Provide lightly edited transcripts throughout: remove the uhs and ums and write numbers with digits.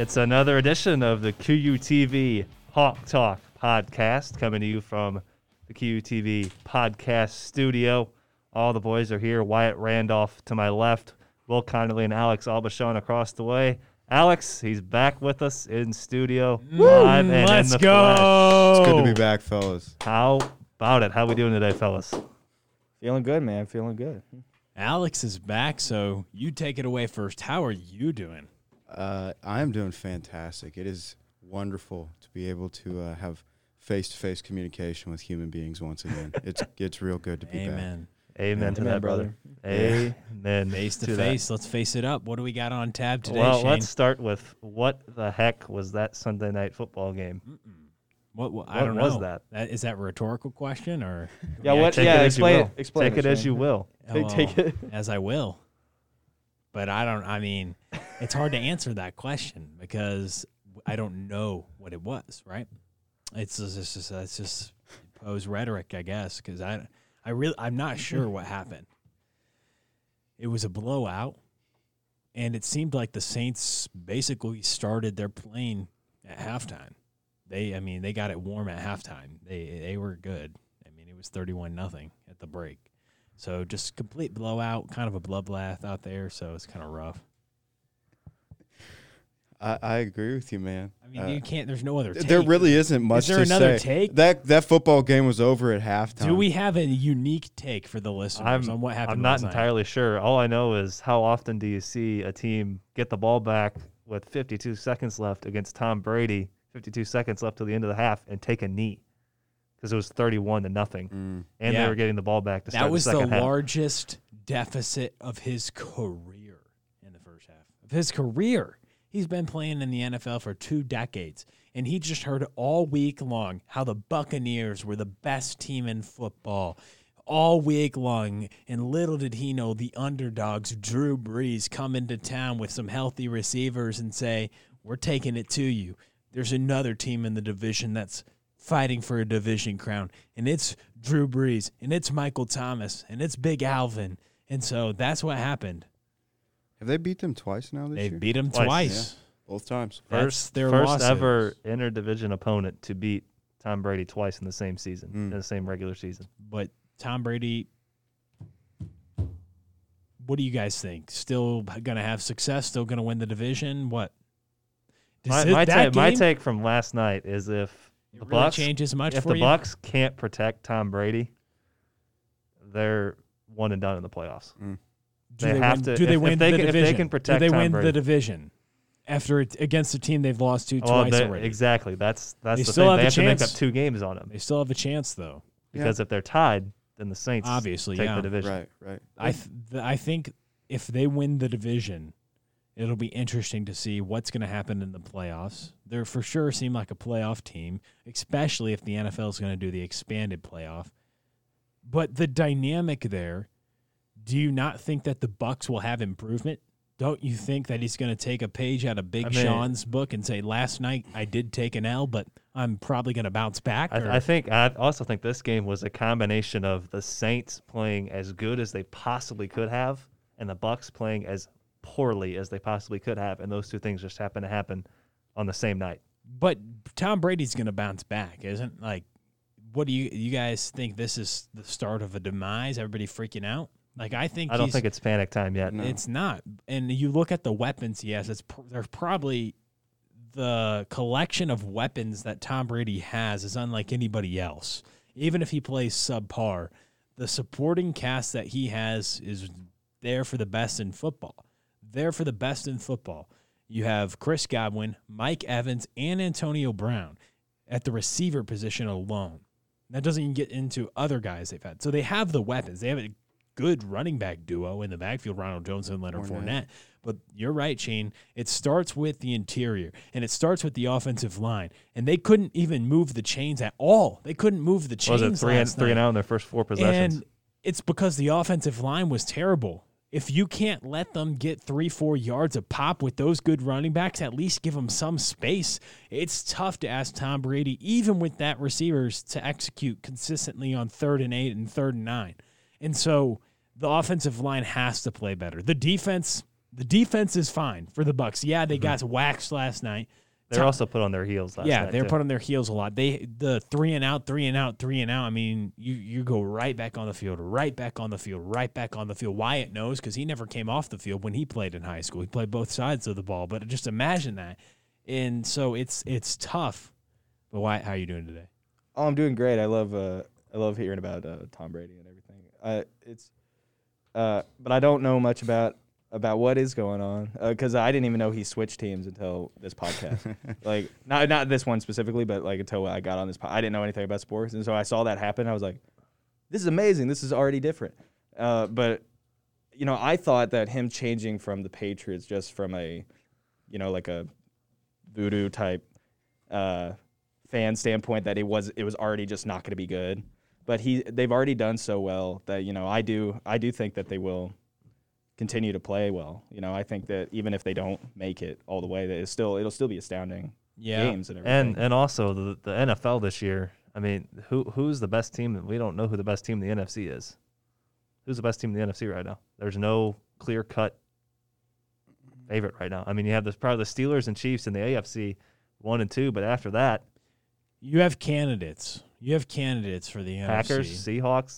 It's another edition of the QUTV Hawk Talk podcast coming to you from the QUTV podcast studio. All the boys are here. Wyatt Randolph to my left, Will Connerly and Alex Albachon across the way. Alex, he's back with us in studio. Live and let's in the go. flesh. It's good to be back, fellas. How about it? How we doing today, fellas? Feeling good, man. Feeling good. Alex is back, so you take it away first. How are you doing? I am doing fantastic. It is wonderful to be able to have face-to-face communication with human beings once again. It's real good to be Amen. Amen to Amen, that, brother. Amen. Face to that. face. Let's face it up. What do we got on tab today, Well, Shane? let's start with what the heck was that Sunday night football game? What I don't know. was that? Is that a rhetorical question or? Yeah, what? Take Yeah, it as you explain will. it. Explain Take it as you will. Take it. As I will. But I mean, it's hard to answer that question because I don't know what it was, right? It's just pose rhetoric, I guess, because I'm not sure what happened. It was a blowout, and it seemed like the Saints basically started their plane at halftime. They got it warm at halftime. They were good. I mean, it was 31-0 at the break. So just complete blowout, kind of a bloodbath out there, so it's kind of rough. I agree with you, man. I mean, you can't. There's no other take. There really isn't much Is there to another say. take? That football game was over at halftime. Do we have a unique take for the listeners on what happened I'm not last night? entirely sure. All I know is how often do you see a team get the ball back with 52 seconds left against Tom Brady, 52 seconds left till the end of the half, and take a knee because it was 31-0, and Yeah. they were getting the ball back to start That was the second the half. largest deficit of his career in the first half. Of his career. He's been playing in the NFL for 2 decades, and he just heard all week long how the Buccaneers were the best team in football all week long, and little did he know the underdogs, Drew Brees, come into town with some healthy receivers and say, we're taking it to you. There's another team in the division that's fighting for a division crown, and it's Drew Brees, and it's Michael Thomas, and it's Big Alvin, and so that's what happened. Have they beat them twice now this They year? beat him Twice, twice. Both times. That's their First losses. ever interdivision opponent to beat Tom Brady twice in the same season, in the same regular season. But Tom Brady, what do you guys think? Still going to have success? Still going to win the division? What? My take from last night is if the really Bucks changes much if for the you? Bucks can't protect Tom Brady, they're one and done in the playoffs. Do they have to. Do they if win they the can, division? If they can protect do they Tom win Brady. the division after against a team they've lost to Well, twice already? exactly. That's They the still thing. have They a have to make up chance. 2 games on them They still have a chance, though. because if they're tied, then the Saints Obviously, take yeah. the division. Right. I think if they win the division, it'll be interesting to see what's going to happen in the playoffs. They for sure seem like a playoff team, especially if the NFL is going to do the expanded playoff. But the dynamic there, do you not think that the Bucks will have improvement? Don't you think that he's going to take a page out of Big Sean's book and say, last night I did take an L, but I'm probably going to bounce back? I also think this game was a combination of the Saints playing as good as they possibly could have and the Bucks playing as poorly as they possibly could have, and those 2 things just happen to happen on the same night. But Tom Brady's going to bounce back, isn't like? What do you guys think? This is the start of a demise? Everybody freaking out? Like I don't think it's panic time yet. No. It's not. And you look at the weapons he has. There's probably the collection of weapons that Tom Brady has is unlike anybody else. Even if he plays subpar, the supporting cast that he has is there for the best in football. You have Chris Godwin, Mike Evans, and Antonio Brown at the receiver position alone. That doesn't even get into other guys they've had. So they have the weapons. They have a good running back duo in the backfield, Ronald Jones and Leonard Fournette. But you're right, Shane. It starts with the interior, and it starts with the offensive line. And they couldn't even move the chains at all. They couldn't move the chains. Was it 3 and out in their first 4 possessions? And it's because the offensive line was terrible. If you can't let them get 3-4 yards of pop with those good running backs, at least give them some space. It's tough to ask Tom Brady, even with that receivers, to execute consistently on 3rd and 8 and 3rd and 9. And so the offensive line has to play better. The defense, The defense is fine for the Bucs. Yeah, they got waxed last night. They're also put on their heels last night. They're too. put on their heels a lot. The 3-and-out. I mean, you go right back on the field, right back on the field, right back on the field. Wyatt knows because he never came off the field when he played in high school. He played both sides of the ball. But just imagine that. And so it's tough. But Wyatt, how are you doing today? Oh, I'm doing great. I love hearing about Tom Brady and everything. But I don't know much about what is going on because I didn't even know he switched teams until this podcast. Like not this one specifically, but like until I got on this. I didn't know anything about sports, and so I saw that happen. I was like, "This is amazing. This is already different." But I thought that him changing from the Patriots just from a, like a voodoo type fan standpoint that it was already just not going to be good. But they've already done so well that I do think that they will continue to play well. I think that even if they don't make it all the way, that it'll still be astounding games and everything. And also the NFL this year. I mean, who's the best team? We don't know who the best team in the NFC is. Who's the best team in the NFC right now? There's no clear-cut favorite right now. I mean, you have probably the Steelers and Chiefs in the AFC 1 and 2, but after that, you have candidates. You have candidates for the Packers, NFC. Seahawks,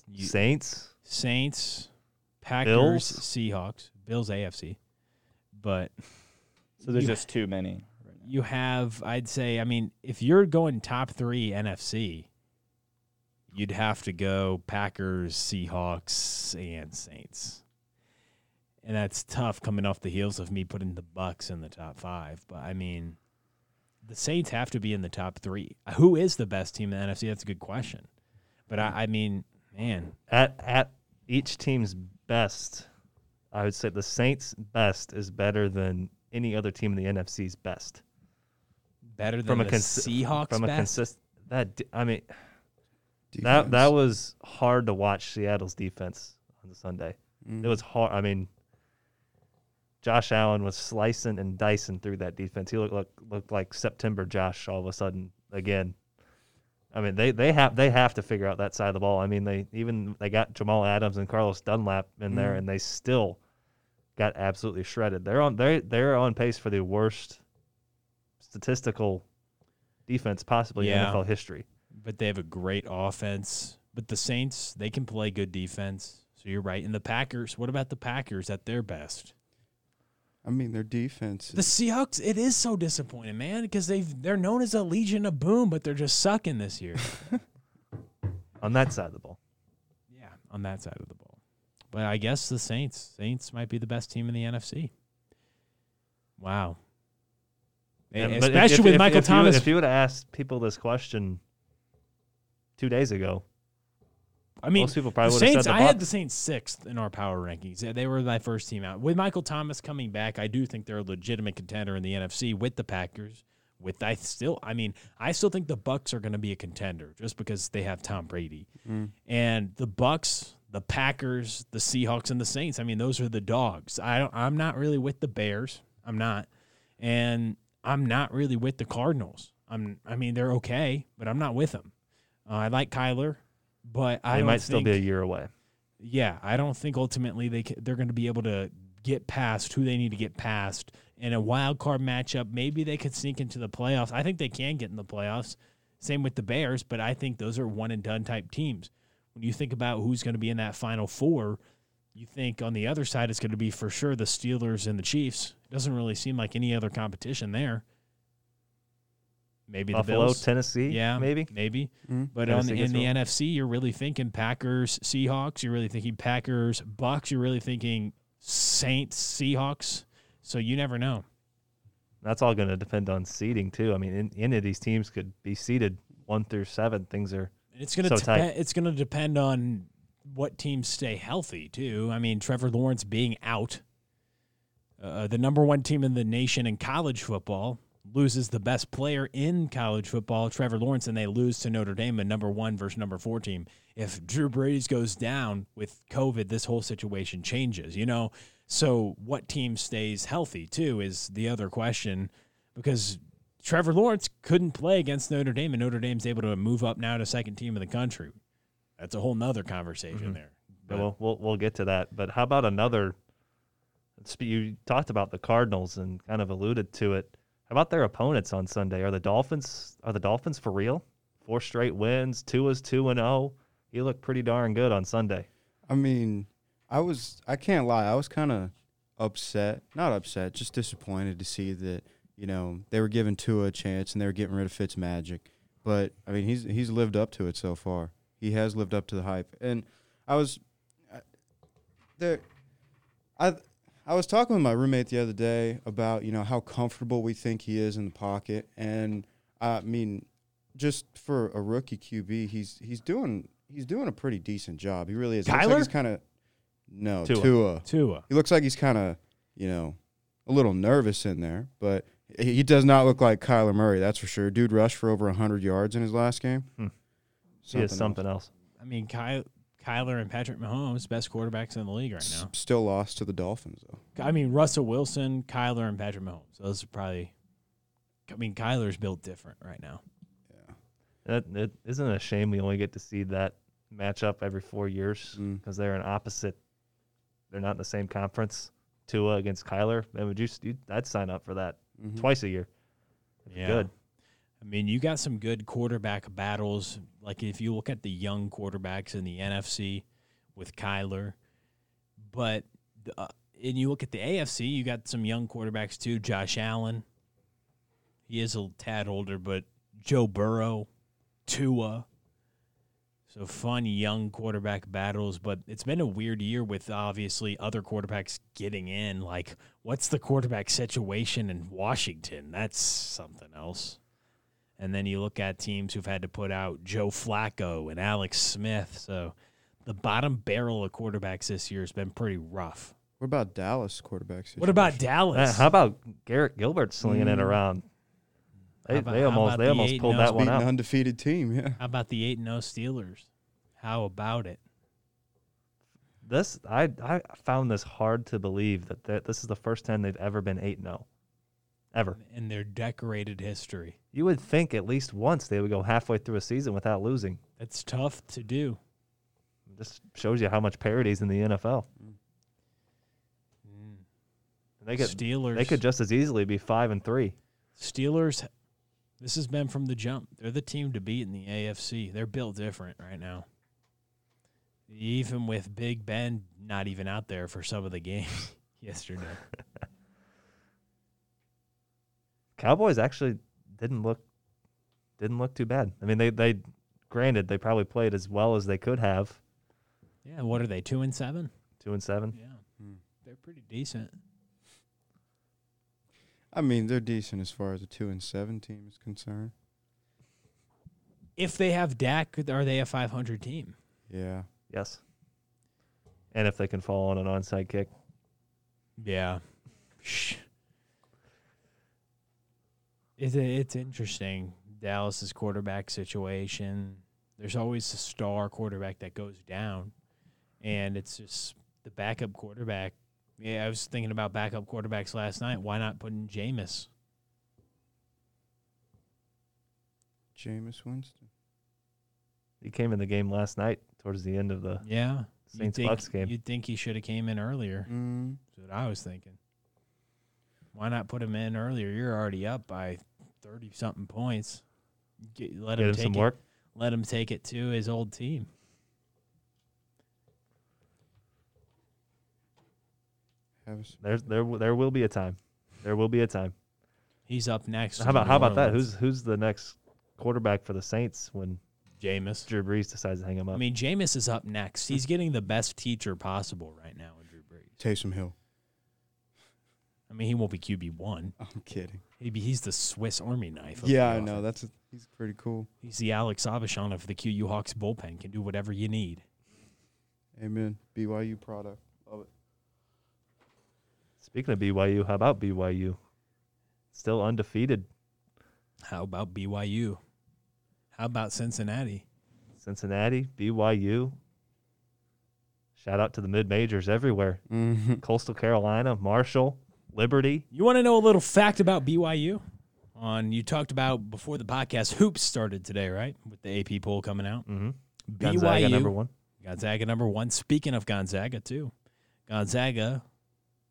Saints, Packers, Bills? Seahawks, Bills AFC. But so there's just too many. Right now. You have, I'd say, I mean, if you're going top 3 NFC, you'd have to go Packers, Seahawks, and Saints. And that's tough coming off the heels of me putting the Bucs in the top 5. But, I mean, the Saints have to be in the top 3. Who is the best team in the NFC? That's a good question. But, I mean, man. At each team's best, I would say the Saints' best is better than any other team in the NFC's best. Better than the Seahawks' from best? That was hard to watch Seattle's defense on Sunday. It was hard. I mean, Josh Allen was slicing and dicing through that defense. He looked like September Josh all of a sudden again. I mean, they have to figure out that side of the ball. I mean, they got Jamal Adams and Carlos Dunlap in there, and they still got absolutely shredded. They're on pace for the worst statistical defense possibly in NFL history. But they have a great offense. But the Saints, they can play good defense. So you're right. And the Packers, what about the Packers at their best? I mean, their defense. The Seahawks, it is so disappointing, man, because they're known as a Legion of Boom, but they're just sucking this year. On that side of the ball. Yeah, on that side of the ball. But I guess the Saints might be the best team in the NFC. Wow. Yeah, especially with Michael Thomas. If you would have asked people this question 2 days ago, I mean, most people probably would have said the Bucs. I had the Saints 6th in our power rankings. They were my first team out. With Michael Thomas coming back, I do think they're a legitimate contender in the NFC with the Packers. I still think the Bucs are going to be a contender just because they have Tom Brady. And the Bucs, the Packers, the Seahawks, and the Saints, I mean, those are the dogs. I'm not really with the Bears. I'm not. And I'm not really with the Cardinals. They're okay, but I'm not with them. I like Kyler. But they might still be a year away. Yeah, I don't think ultimately they're going to be able to get past who they need to get past. In a wild card matchup, maybe they could sneak into the playoffs. I think they can get in the playoffs. Same with the Bears, but I think those are one-and-done type teams. When you think about who's going to be in that Final Four, you think on the other side it's going to be for sure the Steelers and the Chiefs. It doesn't really seem like any other competition there. Maybe Buffalo, the Bills. Tennessee, yeah, maybe. But in the NFC, you're really thinking Packers, Seahawks. You're really thinking Packers, Bucs. You're really thinking Saints, Seahawks. So you never know. That's all going to depend on seeding too. I mean, any of these teams could be seeded 1 through 7. Things are tight. It's going to depend on what teams stay healthy too. I mean, Trevor Lawrence being out, the number 1 team in the nation in college football loses the best player in college football, Trevor Lawrence, and they lose to Notre Dame, a number 1 versus number 4 team. If Drew Brees goes down with COVID, this whole situation changes, So what team stays healthy, too, is the other question, because Trevor Lawrence couldn't play against Notre Dame, and Notre Dame's able to move up now to second team in the country. That's a whole nother conversation there. But we'll get to that. But how about another You talked about the Cardinals and kind of alluded to it. How about their opponents on Sunday? Are the Dolphins for real? 4 straight wins. Tua's 2-0. He looked pretty darn good on Sunday. I mean, I can't lie. I was kind of not upset, just disappointed to see that, they were giving Tua a chance and they were getting rid of Fitzmagic. But, I mean, he's lived up to it so far. He has lived up to the hype. And I was talking with my roommate the other day about, how comfortable we think he is in the pocket. And, I mean, just for a rookie QB, he's doing a pretty decent job. He really is. Kyler? Looks like he's kind of no Tua. Tua. He looks like he's kind of a little nervous in there, but he does not look like Kyler Murray. That's for sure. Dude rushed for over 100 yards in his last game. He is something else. I mean, Kyler and Patrick Mahomes, best quarterbacks in the league right now. Still lost to the Dolphins though. I mean, Russell Wilson, Kyler, and Patrick Mahomes. Those are probably. I mean, Kyler's built different right now. It isn't a shame we only get to see that matchup every 4 years because they're they're not in the same conference. Tua against Kyler. Man, I'd sign up for that twice a year. Yeah. Good. I mean, you got some good quarterback battles. Like if you look at the young quarterbacks in the NFC with Kyler, but and you look at the AFC, you got some young quarterbacks too. Josh Allen, he is a tad older, but Joe Burrow, Tua. So fun young quarterback battles, but it's been a weird year with obviously other quarterbacks getting in. Like, what's the quarterback situation in Washington? That's something else. And then you look at teams who've had to put out Joe Flacco and Alex Smith. So the bottom barrel of quarterbacks this year has been pretty rough. What about Dallas quarterbacks? What about Dallas? How about Garrett Gilbert slinging it around? They almost pulled that one beating out. an undefeated team, yeah. How about the 8-0 Steelers? How about it? I found this hard to believe that this is the first time they've ever been 8-0. Ever. In their decorated history. You would think at least once they would go halfway through a season without losing. That's tough to do. Just shows you how much parity's in the NFL. Steelers. They could just as easily be 5-3. Steelers, this has been from the jump. They're the team to beat in the AFC. They're built different right now. Even with Big Ben not even out there for some of the games yesterday. Cowboys actually didn't look too bad. I mean, they granted they probably played as well as they could have. Yeah, what are they, 2-7? 2-7. Yeah, they're pretty decent. I mean, they're decent as far as a 2-7 team is concerned. If they have Dak, are they a 500 team? Yeah. Yes. And if they can fall on an onside kick. Yeah. It's interesting, Dallas's quarterback situation. There's always a star quarterback that goes down, and it's just the backup quarterback. Yeah, I was thinking about backup quarterbacks last night. Why not put in Jameis? Jameis Winston. He came in the game last night towards the end of the Saints-Bucks game. You'd think he should have came in earlier. That's what I was thinking. Why not put him in earlier? You're already up by 30-something points. Let him Get him some work. Let him take it to his old team. There will be a time. There will be a time. He's up next. How about that? Who's the next quarterback for the Saints when Jameis? Drew Brees decides to hang him up? I mean, Jameis is up next. He's getting the best teacher possible right now in Drew Brees. Taysom Hill. I mean, he won't be QB1. I'm kidding. He's the Swiss Army knife. Yeah, I know. He's pretty cool. He's the Alex Avishon of the QU Hawks bullpen. Can do whatever you need. Amen. BYU product. Love it. Speaking of BYU, how about BYU? Still undefeated. How about BYU? How about Cincinnati? Cincinnati, BYU. Shout out to the mid-majors everywhere. Coastal Carolina, Marshall, Liberty. You want to know a little fact about BYU? You talked about before the podcast, hoops started today, right? With the AP poll coming out. Mm-hmm. BYU, Gonzaga #1. Gonzaga #1. Speaking of Gonzaga, too. Gonzaga,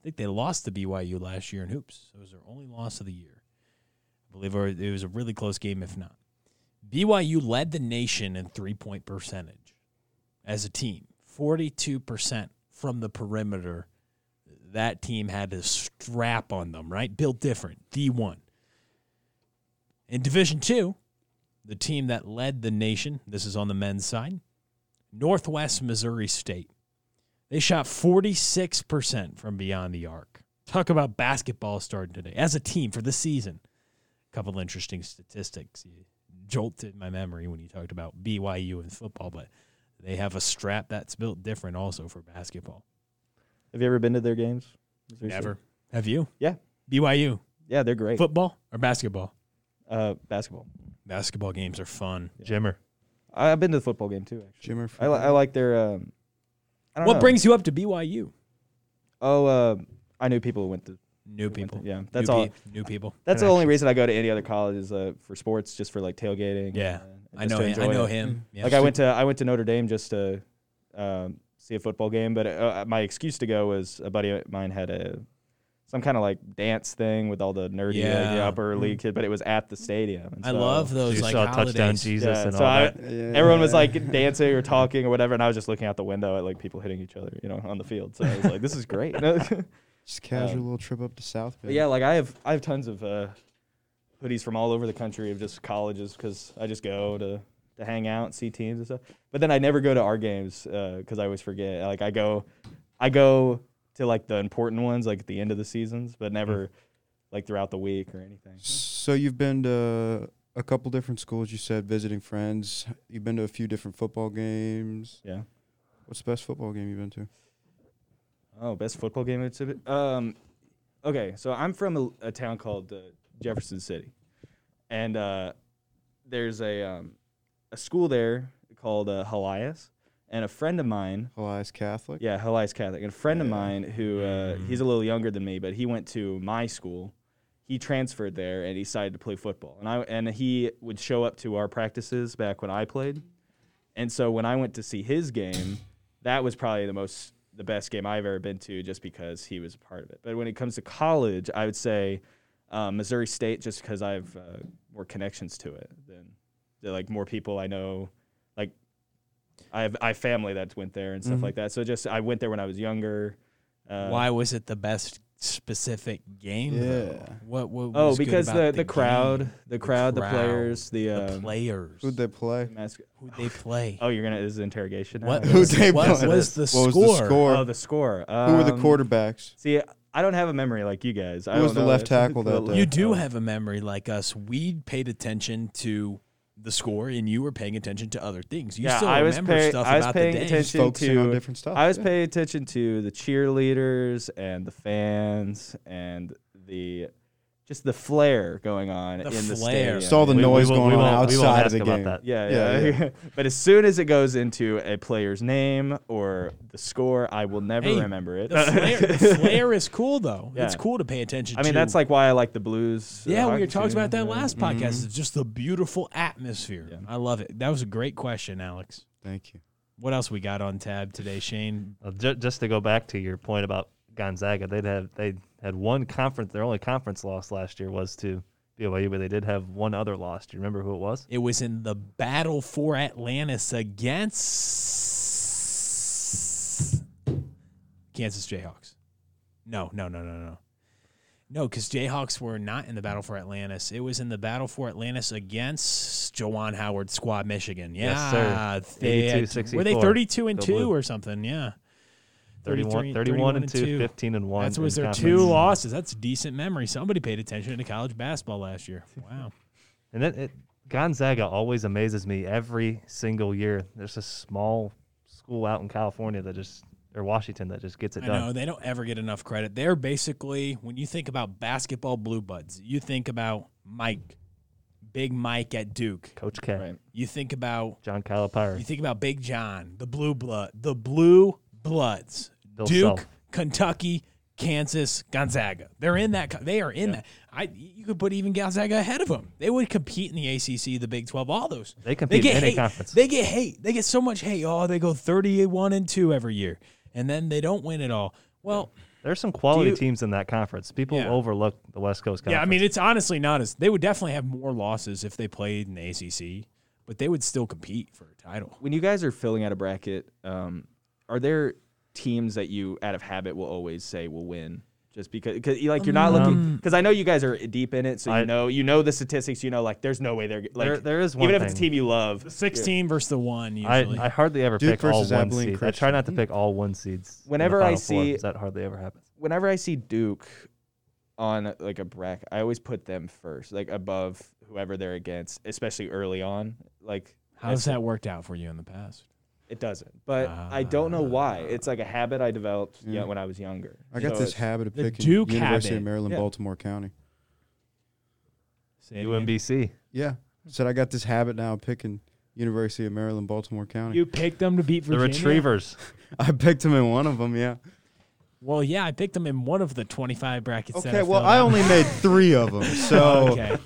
think they lost to BYU last year in hoops. So it was their only loss of the year. I believe it was a really close game, if not. BYU led the nation in three-point percentage as a team, 42% from the perimeter. That team had a strap on them, right? Built different, D1. In Division II, the team that led the nation, this is on the men's side, Northwest Missouri State. They shot 46% from beyond the arc. Talk about basketball starting today. As a team for the season, a couple interesting statistics. You jolted my memory when you talked about BYU and football, but they have a strap that's built different also for basketball. Have you ever been to their games? Never. Have you? Yeah. BYU. Yeah, they're great. Football or basketball? Basketball. Basketball games are fun. Jimmer. I've been to the football game too. Actually, Jimmer. I like their. I don't What know. brings you up to BYU? I knew people who went to New people. Yeah, that's New all. New people. That's the only reason I go to any other college is for sports, just for like tailgating. Yeah. and I just know to him. enjoy I know it. him. Yeah. Like I went to Notre Dame just to see a football game, but my excuse to go was a buddy of mine had some kind of like dance thing with all the nerdy like, Yeah. upper league kid, but it was at the stadium. And I so- love those You like saw holidays. Touchdown Jesus Yeah, and so all I- that. Everyone was like dancing or talking or whatever, and I was just looking out the window at like people hitting each other, on the field. So I was like, "This is great." Just casual little trip up to South But Bend. yeah, like I have tons of hoodies from all over the country of just colleges because I just go to hang out and see teams and stuff. But then I never go to our games because I always forget. Like I go to like the important ones like at the end of the seasons, but never like throughout the week or anything. So you've been to a couple different schools. You said visiting friends. You've been to a few different football games. Yeah. What's the best football game you've been to? Oh, best football game exhibit. Okay, so I'm from a town called Jefferson City, and there's a school there called Helias, and a friend of mine. Elias Catholic. Yeah, Helias Catholic. And a friend of Yeah. mine who he's a little younger than me, but he went to my school. He transferred there and he decided to play football. And he would show up to our practices back when I played. And so when I went to see his game, that was probably the best game I've ever been to just because he was a part of it. But when it comes to college, I would say Missouri State just because I have more connections to it than like more people I know. Like I have family that went there and stuff like that. So I went there when I was younger. Why was it the best specific game? Though? Yeah. What was because good about the crowd, game? the players, the players. Who'd they play? Who'd they play? Oh, this is an interrogation. now? What Who'd they what play? was the What score? was the score? Oh, the score. Who were the quarterbacks? See, I don't have a memory like you guys. Who was the left tackle that day? You do have a memory like us. We paid attention to the score, and you were paying attention to other things. You still remember stuff I was about paying the day. attention Focusing on to different stuff. I was yeah. paying attention to the cheerleaders and the fans and just the flair going on The in the flair. stadium. Just all the We noise won't- going we on won't- we won't outside of ask the about game. that. Yeah. But as soon as it goes into a player's name or the score, I will never Hey, remember it. The flair is cool, though. Yeah. It's cool to pay attention I to. mean, that's like why I like the Blues. Yeah, we hockey were talking team. about that Yeah. last podcast. It's just the beautiful atmosphere. Yeah. I love it. That was a great question, Alex. Thank you. What else we got on tab today, Shane? Just to go back to your point about Gonzaga, they had one conference. Their only conference loss last year was to BYU, but they did have one other loss. Do you remember who it was? It was in the battle for Atlantis against Kansas Jayhawks. No, because Jayhawks were not in the battle for Atlantis. It was in the battle for Atlantis against Juwan Howard's squad, Michigan. Yeah, Yes, sir. 82-64. Were they 32-2 Go Blue. or something? Yeah. 31 and 2, 15 and 1. That was in their conference. 2 losses. That's decent memory. Somebody paid attention to college basketball last year. Wow. And Gonzaga always amazes me every single year. There's a small school out in California or Washington that just gets it I done. know. They don't ever get enough credit. They're basically, when you think about basketball blue buds, you think about Mike, Big Mike at Duke. Coach K, Right. You think about John Calipari, Big John, the blue bloods, Bill Duke, Self. Kentucky, Kansas, Gonzaga. They're in that. They are in that. You could put even Gonzaga ahead of them. They would compete in the ACC, the Big 12, all those. They compete in any hate. conference. They get hate. They get so much hate. Oh, they go 31-2 every year, and then they don't win it all. Well, There's some quality you- teams in that conference. People Yeah. overlook the West Coast Conference. Yeah, I mean, it's honestly not as they would definitely have more losses if they played in the ACC, but they would still compete for a title. When you guys are filling out a bracket, are there teams that you, out of habit, will always say will win? Just because like you're not looking, because I know you guys are deep in it, so you know the statistics. You know, like there's no way they're like there is one even if thing. it's a team you love. The 16 versus the 1 usually. I hardly ever Duke pick all versus one Abilene seeds. I try Christian. not to pick all one seeds. in the Whenever I Final Four, see- 'cause that hardly ever happens. Whenever I see Duke on like a bracket, I always put them first, like above whoever they're against, especially early on. Like How's that worked out for you in the past? it doesn't, but I don't know why. It's like a habit I developed when I was younger. I got So this it's- habit of the picking Duke University habit. of Maryland, Yeah. Baltimore County. Say it again. UMBC. Yeah. Said I got this habit now of picking University of Maryland, Baltimore County. You picked them to beat The Virginia. Retrievers. I picked them in one of them, yeah. Well, yeah, I picked them in one of the 25 brackets. that Okay, I well, filled I out. only made 3 of them, so Okay.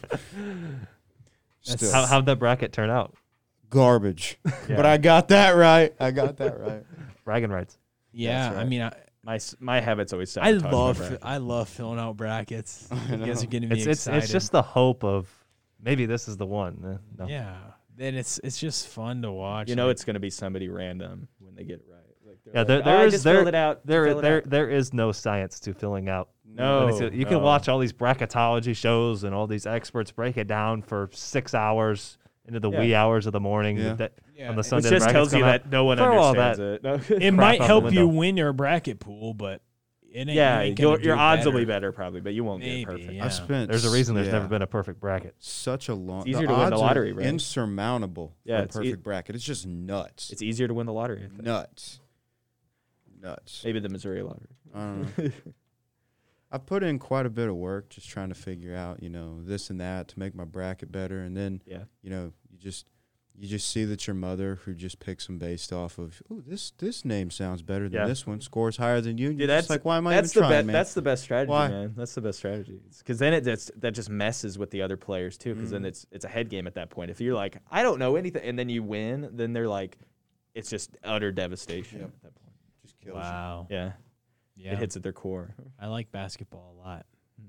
still How'd that bracket turn out? garbage. But I got that right. Bragging rights. Yeah, That's I right. mean, My habits always. I sabotage my love bracket. I love filling out brackets. You guys are getting me It's excited. just the hope of maybe this is the one. No. Yeah, then it's just fun to watch. You know, Like, it's going to be somebody random when they get it right. Like, they're Yeah, like, there- "Oh, there I is- just there- filled it out. Fill it out." There is no science to filling out. No, You can watch all these bracketology shows and all these experts break it down for 6 hours into the wee hours of the morning. Yeah. Yeah, On the it Sunday Which just brackets tells you come out. that no one Throw all understands it. No. it might out the help you window. win your bracket pool, but it ain't, Yeah, you ain't gonna your do odds will better. be better probably, but you won't Maybe, get perfect. yeah. I spent There's a reason there's yeah, never been a perfect bracket. such a long It's easier the to win the odds lottery, are right? insurmountable Yeah, for a it's perfect bracket. It's just nuts. It's easier to win the lottery. I think. Nuts. Maybe the Missouri lottery. I don't know. I put in quite a bit of work just trying to figure out, this and that to make my bracket better. And then, Yeah. you just see that your mother, who just picks them based off of, this name sounds better than Yeah. this one, scores higher than you. And Dude, you're that's just like, why am I that's even the trying, man? That's the best strategy, Why? man. That's the best strategy. Because then that just messes with the other players too. Because Mm-hmm. then it's a head game at that point. If you're like, I don't know anything, and then you win, then they're like, it's just utter devastation Yep. at that point. Just kills Wow. Yeah, Yeah, it hits at their core. I like basketball a lot.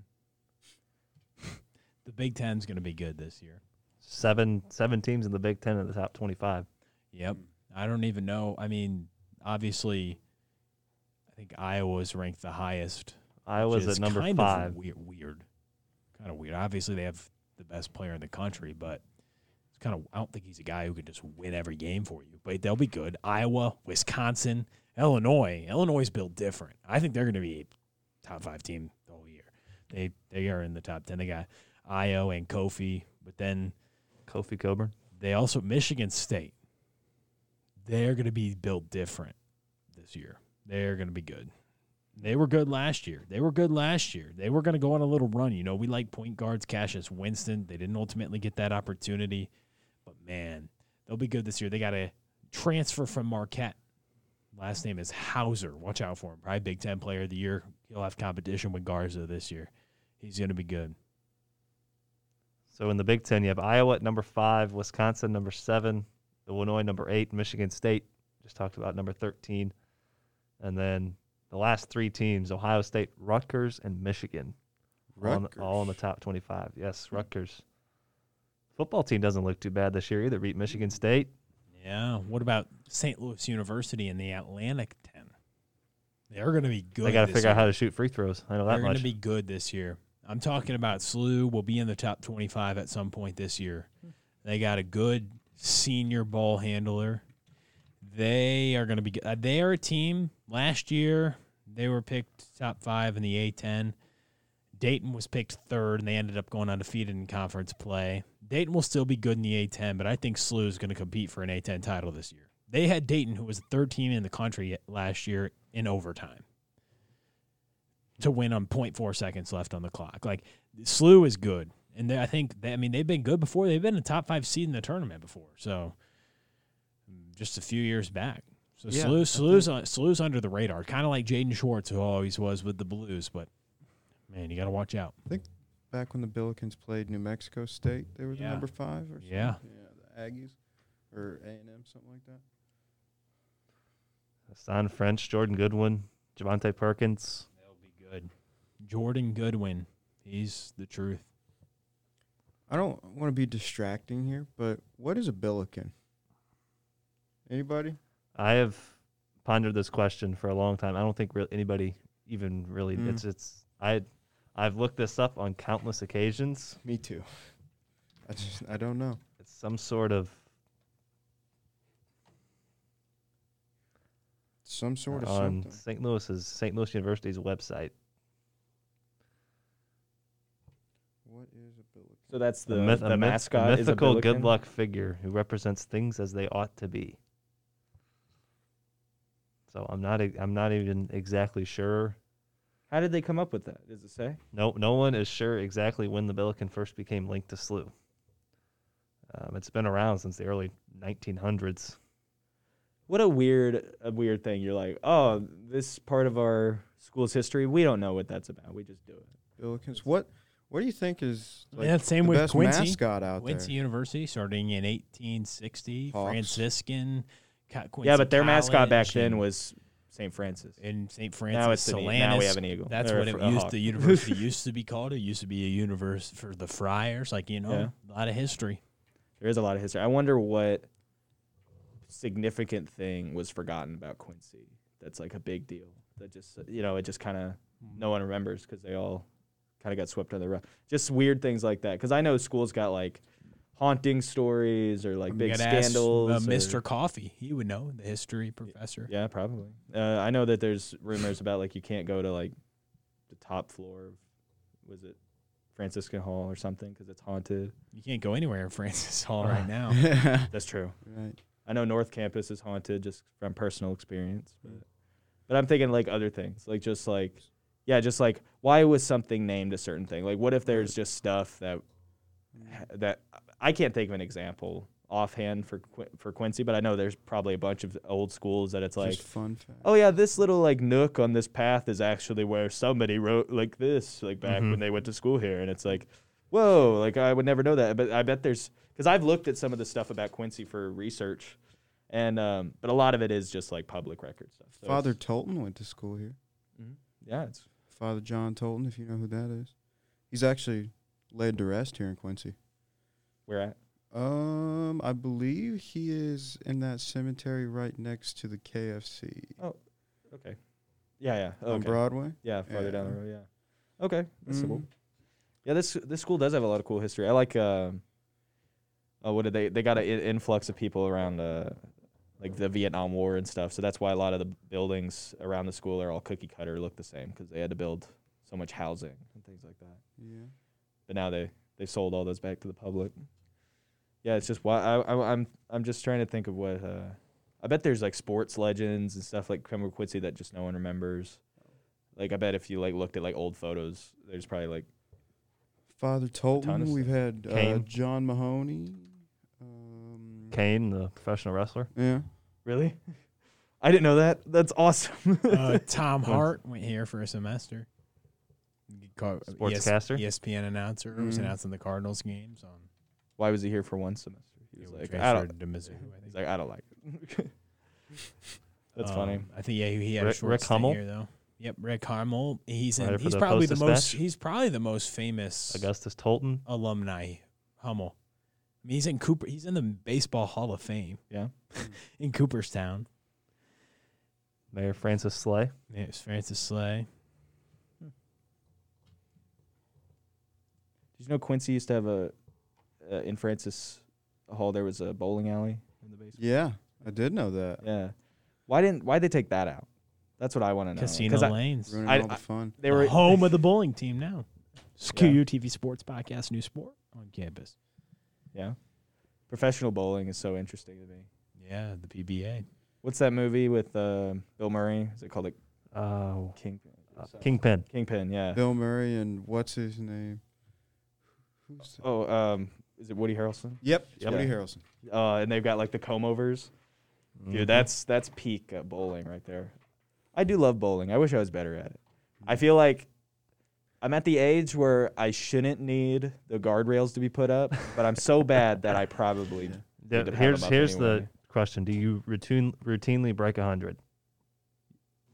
The Big Ten's going to be good this year. Seven teams in the Big Ten in the top 25. Yep. I don't even know. I mean, obviously, I think Iowa's ranked the highest. Iowa's which is at number kind 5. Of weird. Kind of weird. Obviously, they have the best player in the country, but it's kind of. I don't think he's a guy who can just win every game for you. But they'll be good. Iowa, Wisconsin, Illinois. Illinois is built different. I think they're going to be a top 5 team the whole year. They are in the top 10. They got Io and Kofi, but then Kofi Coburn. they also Michigan State. They're going to be built different this year. They're going to be good. They were good last year. They were going to go on a little run. We like point guards, Cassius Winston. They didn't ultimately get that opportunity. But, man, they'll be good this year. They got a transfer from Marquette. Last name is Hauser. Watch out for him. Probably Big Ten Player of the Year. He'll have competition with Garza this year. He's going to be good. So in the Big Ten, you have Iowa at number 5, Wisconsin number 7, Illinois number 8, Michigan State, just talked about, number 13. And then the last 3 teams, Ohio State, Rutgers, and Michigan, all in the top 25. Yes, Rutgers. Football team doesn't look too bad this year either. Beat Michigan State. Yeah. What about St. Louis University in the Atlantic 10? They're going to be good. They got to this figure out year. how to shoot free throws. I know They're that going much. to be good this year. I'm talking about SLU will be in the top 25 at some point this year. They got a good senior ball handler. They are going to be good. They are a team. Last year, they were picked top 5 in the A-10. Dayton was picked 3rd, and they ended up going undefeated in conference play. Dayton will still be good in the A-10, but I think SLU is going to compete for an A-10 title this year. They had Dayton, who was the 3rd team in the country last year, in overtime to win on 0.4 seconds left on the clock. Like, SLU is good. And I think, they've been good before. They've been a top 5 seed in the tournament before. So, just a few years back. So, Yeah, SLU's under the radar. Kind of like Jaden Schwartz, who always was with the Blues. But, man, you got to watch out. Back when the Billikens played New Mexico State, they were the Yeah. number 5 or something. Yeah. The Aggies or A&M, something like that. Hassan French, Jordan Goodwin, Javante Perkins. They'll be Good. Jordan Goodwin. He's the truth. I don't want to be distracting here, but what is a Billiken? Anybody? I have pondered this question for a long time. I don't think anybody even really. I've looked this up on countless occasions. Me too. I don't know. It's some sort of Some sort of on something. St. Louis University's website. What is a Billiken? So that's the A mascot. mythical is a good Billiken? luck figure who represents things as they ought to be. So I'm not even exactly sure. How did they come up with that? Does it say? No one is sure exactly when the Billiken first became linked to SLU. It's been around since the early 1900s. What a weird thing. You're like, oh, this part of our school's history, we don't know what that's about. We just do it. Billikens. What do you think is like Yeah, same the with best Quincy. mascot out Quincy there? University, starting in 1860, Hawks. Franciscan. Quincy Yeah, but their mascot back College then and- was St. Francis. in St. Francis. Now it's now we Solanus. have an eagle. That's Or what a hawk. the university used to be called. It used to be a university for the Friars. Like, a lot of history. There is a lot of history. I wonder what significant thing was forgotten about Quincy that's like a big deal. That just, it just kind of no one remembers because they all kind of got swept under the rug. Just weird things like that. Because I know schools got like haunting stories or like You big gotta ask, scandals. or- Mr. Coffee. He would know, the history professor. Yeah, probably. I know that there's rumors about like you can't go to like the top floor of, was it Franciscan Hall or something because it's haunted. You can't go anywhere in Francis Hall right now. That's true. Right. I know North Campus is haunted just from personal experience, but I'm thinking like other things, like just like why was something named a certain thing? Like what if there's just stuff that I can't think of an example offhand for Quincy, but I know there's probably a bunch of old schools that it's like, Just fun fact. oh yeah, this little like nook on this path is actually where somebody wrote like this, like back when they went to school here, and it's like, whoa, like I would never know that, but I bet there's, because I've looked at some of the stuff about Quincy for research, and but a lot of it is just like public record stuff. So Father it's- Tolton went to school here. yeah, it's Father John Tolton, if you know who that is. He's actually laid to rest here in Quincy. where at. I believe he is in that cemetery right next to the KFC Okay. Yeah. on Okay. Broadway. Yeah, farther down the Yeah. road. Yeah. Okay, that's Mhm. cool. Yeah, this school does have a lot of cool history. I like. What did they got an influx of people around like the Vietnam War and stuff. So that's why a lot of the buildings around the school are all cookie cutter, look the same because they had to build so much housing and things like that. Yeah. But now they sold all those back to the public. Yeah, it's just why I'm just trying to think of what I bet there's like sports legends and stuff like Kremlin Quincy that just no one remembers. Like I bet if you like looked at like old photos, there's probably like Father ton of Tolton. We've stuff. had Kane. John Mahoney. Kane, the professional wrestler. Yeah. really. I didn't know that. That's awesome. Tom Hart went here for a semester. Sportscaster? ESPN announcer. Was Mhm. announcing the Cardinals games on. Why was he here for one semester? He was He like, transferred to Mizzou. I He's think. like, I don't like it. That's funny. I think he had a Rick- short Rick stay Hummel? here though. Yep, Rick Hummel. He's Writer for he's the probably the Post-Dispatch? most famous Augustus Tolton. alumni. Hummel. I mean, he's in Cooper. He's in the Baseball Hall of Fame Yeah. in Cooperstown. Mayor Francis Slay. Yeah, it's Francis Slay. Did you know Quincy used to have in Francis Hall there was a bowling alley in the basement? Yeah. I did know that. Yeah. Why'd they take that out? That's what I want to know. Casino 'Cause Lanes. Ruining I- all the fun. they were home of the bowling team now. It's Yeah. QUTV Sports Podcast, new sport on campus. Yeah. Professional bowling is so interesting to me. Yeah, the PBA. What's that movie with Bill Murray? Is it called like Kingpin. Kingpin? Yeah. Bill Murray and what's his name? Who's that? Is it Woody Harrelson? Yep. It's Yep. Woody Harrelson. And they've got like the comb overs. Dude, that's peak bowling right there. I do love bowling. I wish I was better at it. I feel like I'm at the age where I shouldn't need the guardrails to be put up, but I'm so bad that I probably need to have Here's them up here's anyway. the question: do you routinely break 100?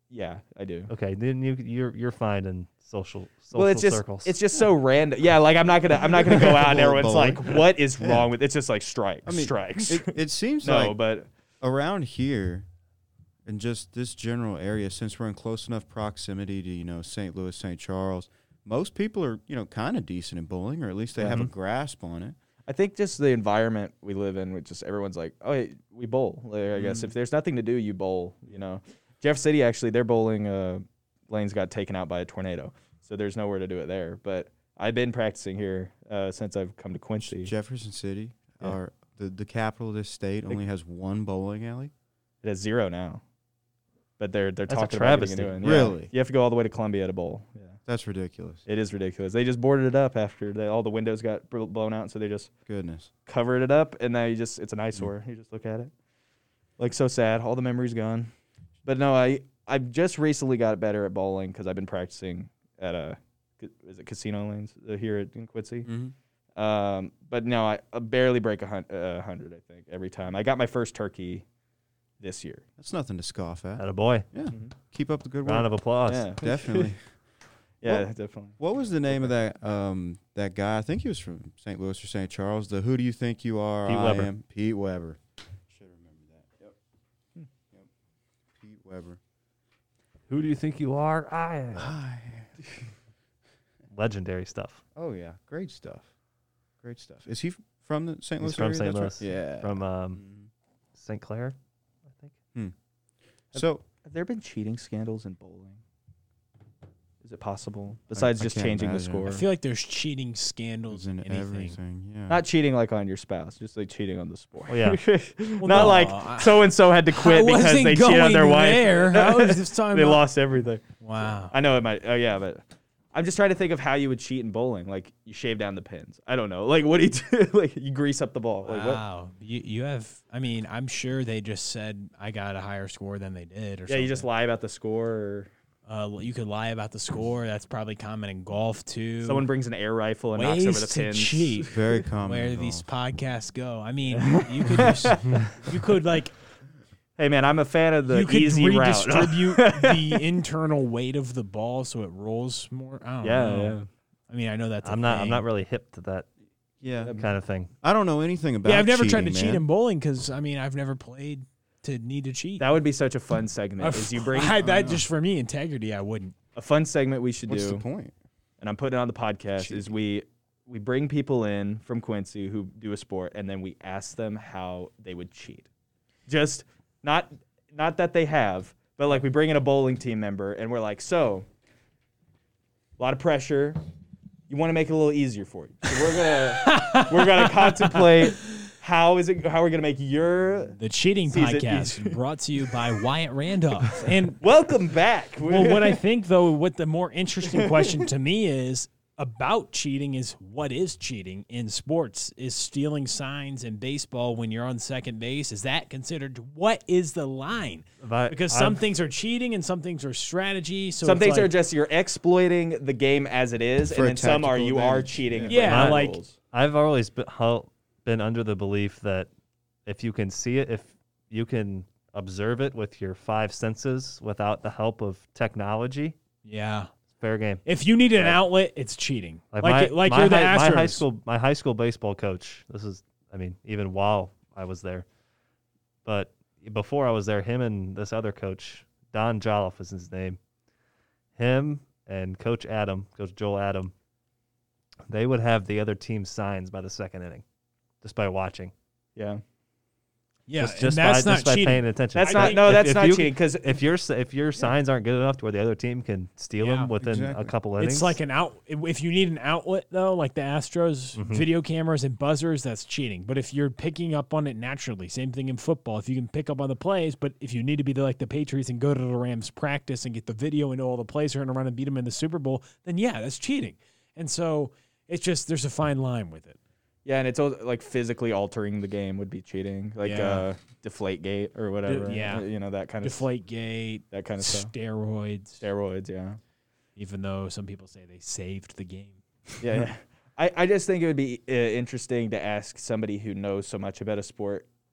Yeah, I do. Okay, then you're fine in social Well, it's circles. just so random. Yeah, like I'm not gonna go out and everyone's Bowling. like, "What is wrong with?" It's just like strikes, I mean, strikes. It seems No, like but around here, in just this general area, since we're in close enough proximity to St. Louis, St. Charles, most people are kind of decent at bowling, or at least they have a grasp on it. I think just the environment we live in, which just everyone's like, "Oh, hey, we bowl." Like, I guess if there's nothing to do, you bowl. Jeff City actually, their bowling lanes got taken out by a tornado, so there's nowhere to do it there. But I've been practicing here since I've come to Quincy. Jefferson City, Yeah. the capital of this state, only has one bowling alley. It has 0 now, but they're a talking about getting travesty. a new one. Yeah. Really? You have to go all the way to Columbia to bowl. Yeah. That's ridiculous. It is ridiculous. They just boarded it up after all the windows got blown out, so they just Goodness. covered it up, and now it's an eyesore. You just look at it. Like, so sad. All the memories gone. But no, I just recently got better at bowling because I've been practicing at is it Casino Lanes here in Quincy. Mm-hmm. But no, I barely break 100, I think, every time. I got my first turkey this year. That's nothing to scoff at. Attaboy. Yeah. Mhm. Keep up the good Round work. of applause. Yeah, Definitely. yeah, Well- definitely. What was the name of that guy? I think he was from St. Louis or St. Charles. The Who Do You Think You Are? Pete I Weber. Am. Pete Weber. Should remember that. Yep. Pete Weber. Who do you think you are? I am. Hi. Legendary stuff. Oh yeah, great stuff. Great stuff. Is he from the St. Louis He's from area? St. That's Louis. right? Yeah. From Mhm. St. Clair, I think. So Have there been cheating scandals in bowling? Is it possible? Besides I just can't changing the imagine. score. I feel like there's cheating it scandals was in in anything. everything. Yeah. Not cheating like on your spouse, just like cheating on the sport. Oh, yeah. Well, Not no, like so and so had to I quit because wasn't they cheated on their going wife. there. I was just talking They about. lost everything. Wow. I know it might. Oh yeah, but I'm just trying to think of how you would cheat in bowling. Like you shave down the pins. I don't know. Like what do you do? Like you grease up the ball. Like what? Wow. You have. I mean, I'm sure they just said I got a higher score than they did, or Yeah, something. you just lie about the score. Or You could lie about the score. That's probably common in golf too. someone brings an air rifle and knocks Ways over the to pins. cheat. Very common. Where in these golf. podcasts go. I mean, you could just, you could like Hey man, I'm a fan of the you could easy route. redistribute the internal weight of the ball so it rolls more. I don't Yeah, know. yeah. I mean, I know that's. I'm not really hip to that Yeah. kind of thing. I don't know anything about. Yeah, I've never tried cheating, to cheat man. in bowling because I mean I've never played to need to cheat. That would be such a fun segment. Is you bring that just for me integrity. I wouldn't. a fun segment we should What's do, the point? and I'm putting it on the podcast. Is we bring people in from Quincy who do a sport, and then we ask them how they would cheat. Just not that they have, but like we bring in a bowling team member, and we're like, so a lot of pressure. You want to make it a little easier for you. So we're gonna contemplate how we're gonna make your The Cheating Season Podcast each. brought to you by Wyatt Randolph. And welcome back. well, what I think though, what the more interesting question to me is about cheating is what is cheating in sports? Is stealing signs in baseball when you're on second base? Is that considered? What is the line? Because some things are cheating and some things are stragy. So Some it's things like, are just you're exploiting the game as it is, For and a then some are tactical you are advantage. cheating. and Yeah, breaking like- rules. I've always been under the belief that if you can see it, if you can observe it with your five senses without the help of technology, yeah. fair game. If you need an outlet, it's cheating. Like my you're the Astros. my high school baseball coach. This is, I mean, even while I was there, but before I was there, him and this other coach, Don Jolliffe is his name. Him and Coach Joel Adam, they would have the other team's signs by the second inning, just by watching. Yeah, Yeah, just and that's by, not just by cheating. paying attention. that's I not think that's if not you- cheating because If your signs aren't good enough to where the other team can steal Yeah, them within exactly. a couple innings, It's like an out. If you need an outlet though, like the Astros video cameras and buzzers, that's cheating. But if you're picking up on it naturally, same thing in football. If you can pick up on the plays, but if you need to be like the Patriots and go to the Rams practice and get the video and know all the plays are going to run and beat them in the Super Bowl, then yeah, that's cheating. And so it's just there's a fine line with it. yeah, and it's all, like physically altering the game would be cheating, like Yeah. deflate gate or whatever. yeah. you know that kind of Deflate gate, that kind of stuff. steroids. Steroids, yeah, Even though some people say they saved the game. yeah. yeah. I just think it would be interesting to ask somebody who knows so much about a sport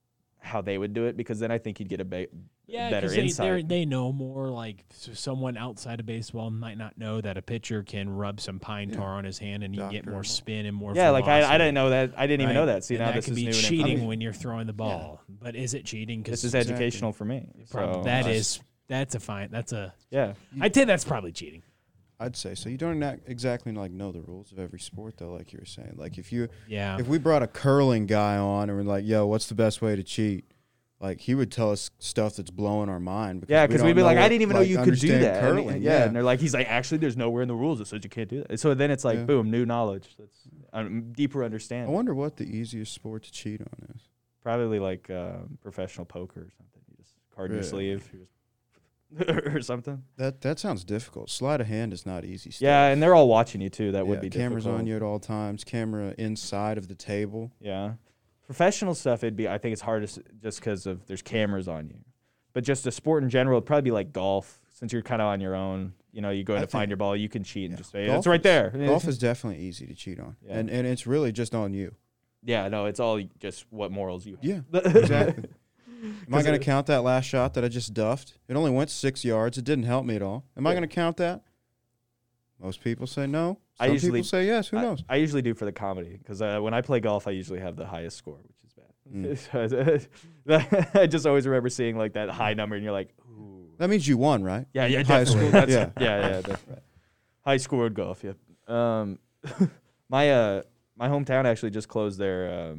how they would do it, because then I think you'd get a Yeah, better because insight. they know more. Like someone outside of baseball might not know that a pitcher can rub some pine tar on his hand and you get Doctor more and all. spin and more. Yeah, like I velocity, didn't know that. I didn't even know right? that. See, And now that this could is be new cheating information. when you're throwing the ball. But is it cheating? This Because is educational for me. So that's a fine. That's a. yeah. I'd say that's probably cheating. I'd say so. You don't exactly like know the rules of every sport though, like you were saying. Like if we brought a curling guy on and we're like, yo, what's the best way to cheat? Like he would tell us stuff that's blowing our mind. Yeah, we because don't we'd be know like, I what, didn't even know like, you could do understand that. And Curling. yeah, and they're like, he's like, actually, there's nowhere in the rules that says you can't do that. So then it's like, Yeah. boom, new knowledge. That's deeper I understanding. wonder what the easiest sport to cheat on is. Probably like professional poker or something. You just card in your Really? sleeve or something. That sounds difficult. Sleight of hand is not easy stuff. Yeah, and they're all watching you too. That would be cameras difficult. on you at all times. Camera inside of the table. Yeah, professional stuff. I think it's hardest just because of there's cameras on you. But just a sport in general, it'd probably be like golf. Since you're kind of on your own, you know, you go I to find think- your ball, you can cheat and Yeah. just say Golf it's right is- there. Golf is definitely easy to cheat on, Yeah. and it's really just on you. Yeah, no, it's all just what morals you have. Yeah, exactly. Am I going to count that last shot that I just duffed? It only went 6 yards. It didn't help me at all. Am I Yeah. going to count that? Most people say no. I Some usually- people say yes. Who knows? I usually do for the comedy because when I play golf, I usually have the highest score, which is bad. I just always remember seeing like that high number, and you're like, ooh. That means you won, right? Yeah, yeah, High definitely. score. That's, Yeah. yeah, definitely. High scored golf, yeah. My hometown actually just closed their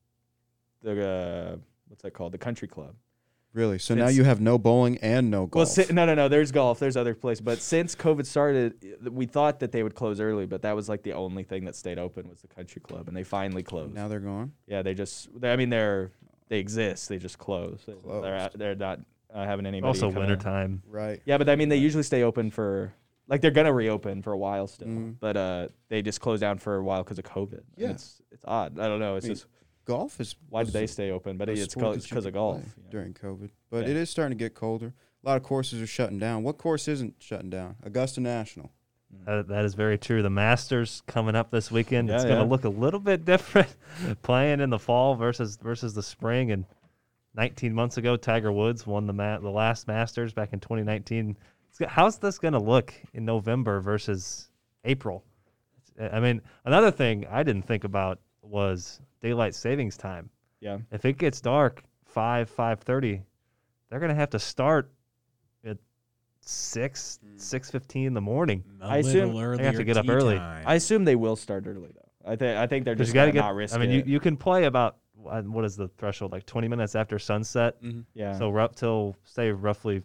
what's that called? The country club. Really? So now It's- you have no bowling and no Well, golf. no. There's golf. There's other places, but since COVID started, we thought that they would close early, but that was like the only thing that stayed open was the country club, and they finally closed. Now they're gone. Yeah, they exist. They just close. They're not having anybody. Also come in. wintertime. Right. Yeah, but I mean, they usually stay open for like they're gonna reopen for a while still, Mhm. but they just closed down for a while because of COVID. And Yeah. it's odd. I don't know. It's I mean, just Golf is. why did was they stay open? But a it's sport that you because of could golf. play you know. during COVID. But Yeah. it is starting to get colder. A lot of courses are shutting down. What course isn't shutting down? Augusta National. That is very true. The Masters coming up this weekend. It's Yeah, going to yeah. look a little bit different playing in the fall versus the spring. And 19 months ago, Tiger Woods won the last Masters back in 2019. How's this going to look in November versus April? I mean, another thing I didn't think about was daylight savings time. Yeah. If it gets dark 5:30, they're going to have to start at 6:15 in the morning. I assume little earlier they have to get up tea early. time. I assume they will start early though. I think they're Because just you got to gonna get. not risk I mean, it. you can play about what is the threshold? Like 20 minutes after sunset. yeah. So we're up till say roughly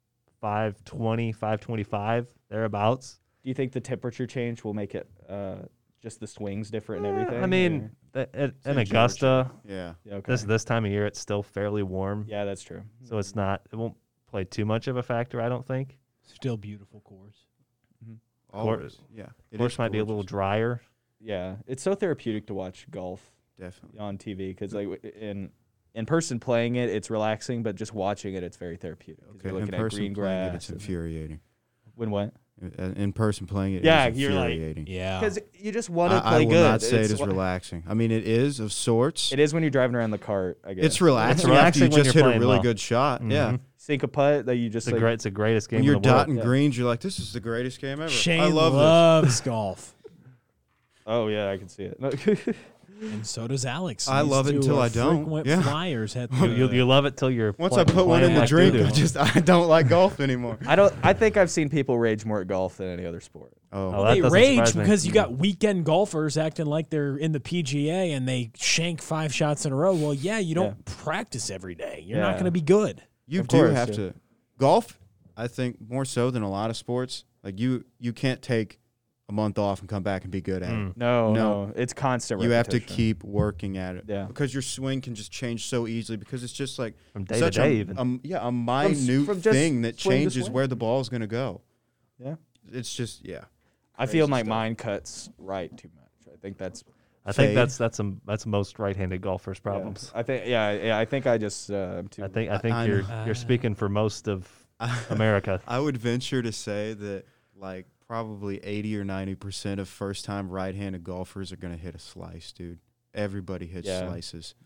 5:20, 5:25 thereabouts. do you think the temperature change will make it just the swings different and everything? I mean, in in Augusta, Yeah. yeah, okay. this time of year, it's still fairly warm. Yeah, that's true. So it won't play too much of a factor, I don't think. Still beautiful course. Always. Yeah. It Course is might be a little gorgeous. drier. Yeah, it's so therapeutic to watch golf Definitely. on TV because like in person playing it, it's relaxing, but just watching it, it's very therapeutic. 'Cause Okay. You're In looking at person green playing it, grass. it's and- infuriating. when what? In person playing it, Yeah, is you're like- infuriating. Yeah. Because you just want to I play will good. not say it is wa- relaxing. I mean, it is of sorts. It is when you're driving around the cart. I guess It's relaxing. It's relaxing after when you just you're hit a playing really well. good shot. Yeah. Mhm. Sink a putt that you just like, It's the greatest game When you're in the world. dotting Yeah. greens, you're like, this is the greatest game ever. Shane I love loves golf, Oh yeah, I can see it. and so does Alex. I These love it two until are I don't. frequent Yeah. flyers at You love it till you're Once I put one in playing the like drink, doo-doo. I don't like golf anymore. I think I've seen people rage more at golf than any other sport. Oh, Oh, that they doesn't rage surprise me. because you got weekend golfers acting like they're in the PGA and they shank 5 shots in a row. Well, yeah, you don't practice every day. You're not Yeah. going to be good. you Of do course, have yeah. to. Golf, I think, more so than a lot of sports. Like you can't take a month off and come back and be good at it. No, it's constant. You have to repetition. keep working at it. Yeah. Because your swing can just change so easily because it's just like From day to such day a, even. a minute from just thing that swing to changes swing. where the ball's going to go. Yeah. It's just, yeah. I feel Crazy my stuff. mind cuts right too much. I think that's. I think Fade. that's most right-handed golfers' problems. I think I think I just. I'm too, I think I you're know. you're speaking for most of America. I would venture to say that like probably 80 or 90% of first-time right-handed golfers are going to hit a slice, dude. Everybody hits Yeah. slices. Yeah.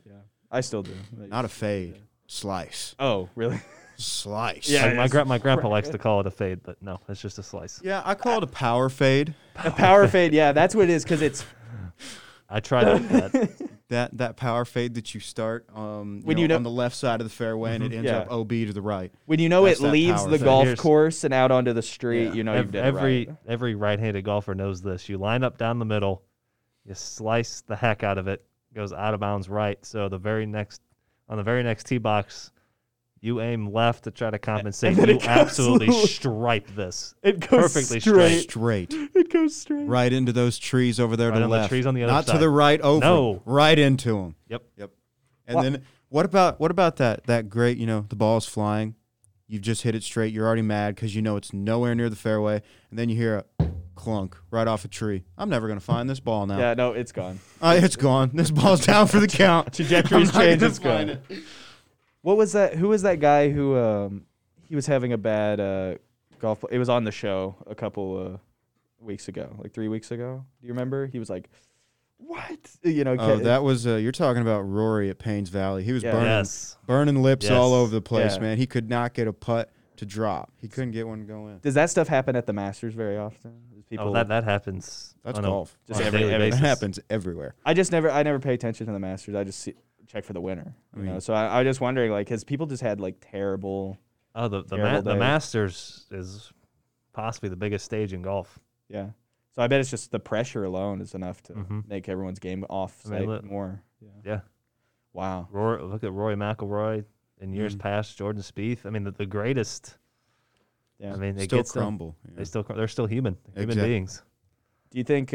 I still do. Not a fade. Slice. Oh, really? Slice. Yeah. My grandpa likes to call it a fade, but no, it's just a slice. Yeah, I call it a power fade. A power fade. Yeah, that's what it is because it's I tried that. That power fade that you start When on the left side of the fairway and it ends Yeah. up OB to the right. when you know That's it that leaves power the fade. golf Here's- course and out onto the street. Yeah. You know you've done it right. Every right-handed golfer knows this. You line up down the middle, you slice the heck out of it, goes out of bounds right. So on the very next tee box, you aim left to try to compensate. then You it goes absolutely little- stripe this. It goes Perfectly Straight. It goes straight. Right into those trees over there Right to on the the left. trees on the other Not side. to the right over. No. Right into them. Yep. And Wha- then what about that great, the ball's flying. You've just hit it straight. You're already mad because you know it's nowhere near the fairway. And then you hear a clunk right off a tree. I'm never going to find this ball now. Yeah, no, it's gone. It's gone. This ball's down for the count. Trajectory's I'm not changed. gonna It's find gone. it. What was that? Who was that guy who he was having a bad golf? It was on the show a couple weeks ago, like 3 weeks ago. Do you remember? He was like, "What?" Oh, that was you're talking about Rory at Paynes Valley. He was Yeah. Yes. burning lips Yes. all over the place, Yeah. man. He could not get a putt to drop. He couldn't get one to go in. Does that stuff happen at the Masters very often? Does people, That happens. That's on a- golf. Just on a every- daily It basis. happens everywhere. I never pay attention to the Masters. I just check for the winner. I mean- So I was just wondering, like, has people just had like terrible? Oh, the Terrible day. Masters is possibly the biggest stage in golf. Yeah. So I bet it's just the pressure alone is enough to Mhm. make everyone's game off I mean, look- more. Yeah. Wow. Look at Rory McIlroy in years Mhm. past. Jordan Spieth. I mean, the greatest. Yeah. I mean, it Still gets them. crumble. They're still human Exactly. beings. Do you think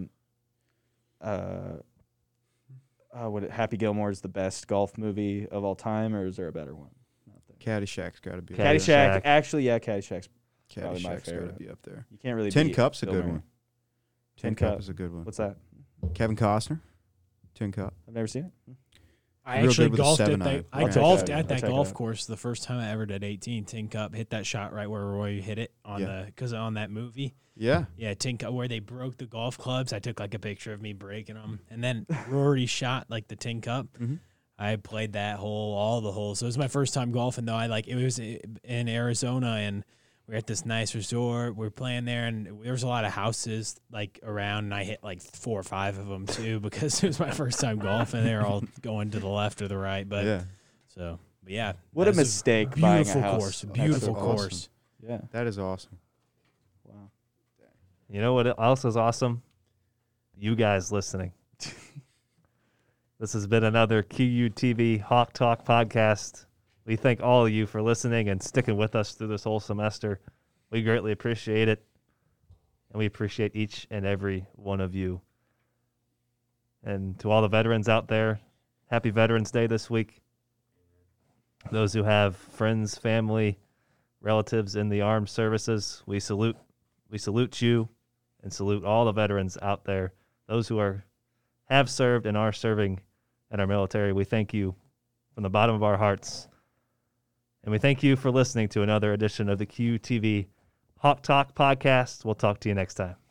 Happy Gilmore is the best golf movie of all time, or is there a better one? Caddyshack's got to be. Caddyshack. Actually, yeah, Caddyshack's. probably my Caddyshack's got to favorite. be up there. You can't really. Tin beat Cup's a Bill good Murray. one. Tin Tin Cup Cup. is a good one. What's that? Kevin Costner. Tin Cup. I've never seen it. I Real actually good with a golfed at 7-iron. I I'll check golfed it out. at I'll that check it golf out. course the first time I ever did 18. Tin Cup hit that shot right where Roy hit it on Yeah. because on that movie. Yeah. Yeah, Tin Cup where they broke the golf clubs. I took like a picture of me breaking them, and then Rory shot like the Tin Cup. Mhm. I played that hole, all the holes. So it was my first time golfing though. It was in Arizona, and we're at this nice resort. We're playing there, and there was a lot of houses like around, and I hit like 4 or 5 of them too because it was my first time golfing. They were all going to the left or the right, but Yeah. so but yeah, What a that was mistake buying a beautiful house. course, That's beautiful awesome. course. Yeah. That is awesome. Wow. You know what else is awesome? You guys listening. This has been another QUTV Hawk Talk podcast. We thank all of you for listening and sticking with us through this whole semester. We greatly appreciate it. And we appreciate each and every one of you. And to all the veterans out there, happy Veterans Day this week. Those who have friends, family, relatives in the armed services, we salute you and salute all the veterans out there. Those who have served and are serving in our military, we thank you from the bottom of our hearts. And we thank you for listening to another edition of the QTV Hawk Talk podcast. We'll talk to you next time.